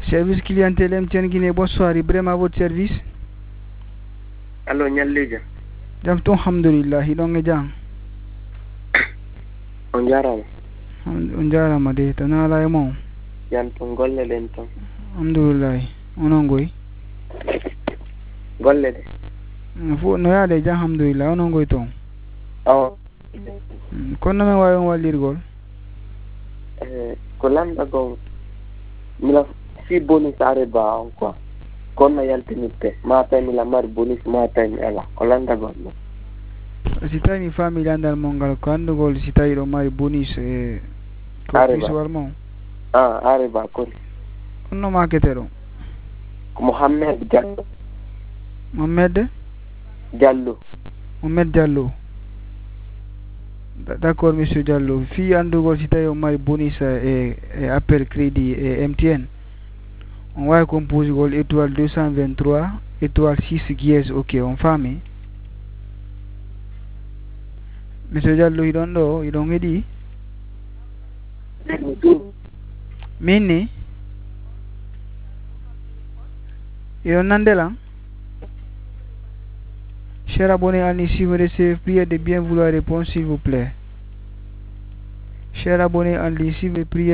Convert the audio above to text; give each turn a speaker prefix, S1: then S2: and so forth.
S1: Service clientèle MTN Guinée, bonsoir, Ibrahim à votre service.
S2: Allo ñallija.
S1: Jam to alhamdulillah, hidonge jang.
S2: On jarama.
S1: On jarama de tanala e mo.
S2: Yan to golle den ton.
S1: Alhamdulillah. Onon goy.
S2: Golle de.
S1: Fo no yaade jang alhamdulillah, onon goy ton.
S2: Aw.
S1: Kono men wawi on wallirgol.
S2: Ko landa go mila si bonus are ba on quoi. Kono yaltinitte ma tay mila mar bonus ma tay ala ko landa go.
S1: Si tawi mi faami landal mongal ko andugol si tawi ɗo mari bonus e ko pisuwal mo.
S2: Are ba kon.
S1: Onno makete ɗo.
S2: Ko Mohammed Diallo.
S1: Mohammed Diallo. D'accord monsieur Diallo. Fi andugol si tawi o mari bonus e appel crédit e MTN. On wawi compose gol étoile 223 étoile 6 dièse ok on faami. Monsieur Diallo iɗon ɗo iɗon heeɗi min ni iɗon nandelam. Cher abonné Alni, si vous recevez, priez de bien vouloir répondre s'il vous plaît. Cher abonné Alni, si vous priez